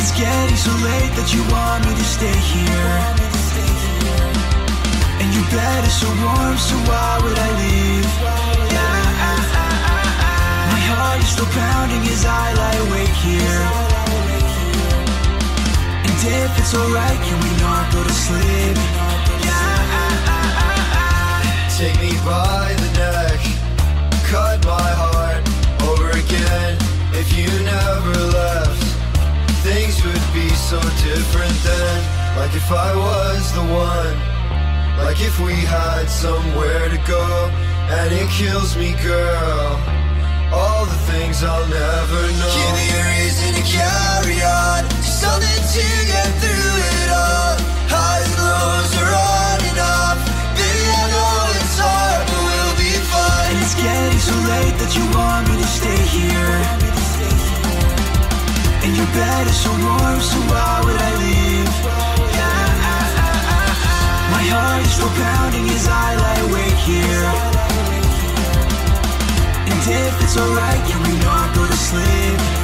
it's getting so late that you want me to stay here. And your bed is so warm, so why would I leave? My heart is still pounding as I lie awake here. And if it's alright, can we not go to sleep? Take me by the neck, cut my heart over again. If you never left, things would be so different then. Like if I was the one, like if we had somewhere to go. And it kills me, girl, all the things I'll never know. Give me a reason to carry on, just something to get through it all. Highs and lows are on and off. Baby, I know it's hard, but we'll be fine. And it's getting so late that you want me to stay here. And your bed is so warm, so why would I leave? My heart is still pounding as I lie awake here. And if it's alright, can we not go to sleep?